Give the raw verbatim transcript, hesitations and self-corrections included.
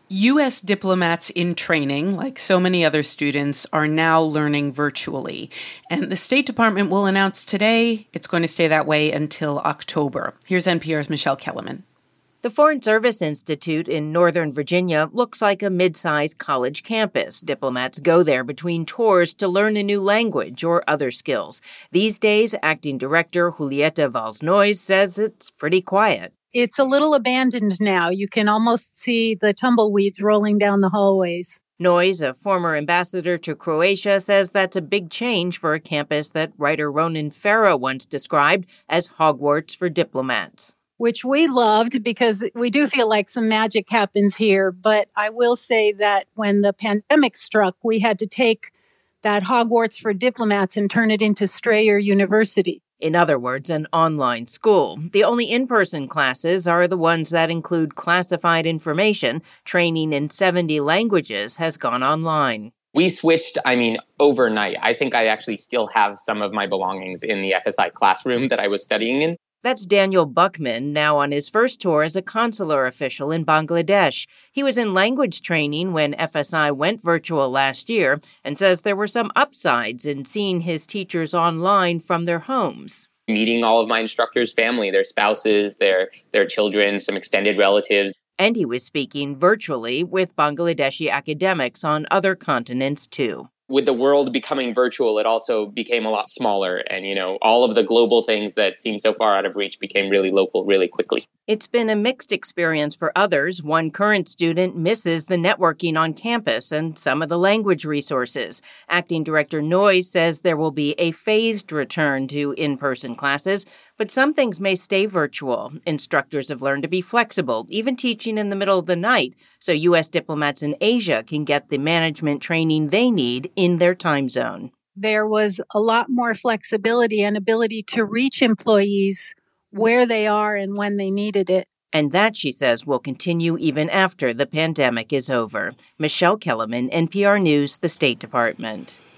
U S diplomats in training, like so many other students, are now learning virtually. And the State Department will announce today it's going to stay that way until October. Here's N P R's Michelle Kellerman. The Foreign Service Institute in Northern Virginia looks like a mid-sized college campus. Diplomats go there between tours to learn a new language or other skills. These days, Acting Director Julieta Valls-Noyes says it's pretty quiet. It's a little abandoned now. You can almost see the tumbleweeds rolling down the hallways. Noyes, a former ambassador to Croatia, says that's a big change for a campus that writer Ronan Farrow once described as Hogwarts for diplomats. Which we loved because we do feel like some magic happens here. But I will say that when the pandemic struck, we had to take that Hogwarts for diplomats and turn it into Strayer University. In other words, an online school. The only in-person classes are the ones that include classified information. Training in seventy languages has gone online. We switched, I mean, overnight. I think I actually still have some of my belongings in the F S I classroom that I was studying in. That's Daniel Buckman, now on his first tour as a consular official in Bangladesh. He was in language training when F S I went virtual last year and says there were some upsides in seeing his teachers online from their homes. Meeting all of my instructors' family, their spouses, their their children, some extended relatives. And he was speaking virtually with Bangladeshi academics on other continents, too. With the world becoming virtual, it also became a lot smaller. And, you know, all of the global things that seemed so far out of reach became really local really quickly. It's been a mixed experience for others. One current student misses the networking on campus and some of the language resources. Acting Director Noyes says there will be a phased return to in-person classes, but some things may stay virtual. Instructors have learned to be flexible, even teaching in the middle of the night, so U S diplomats in Asia can get the management training they need in their time zone. There was a lot more flexibility and ability to reach employees where they are and when they needed it. And that, she says, will continue even after the pandemic is over. Michelle Kellerman, N P R News, the State Department.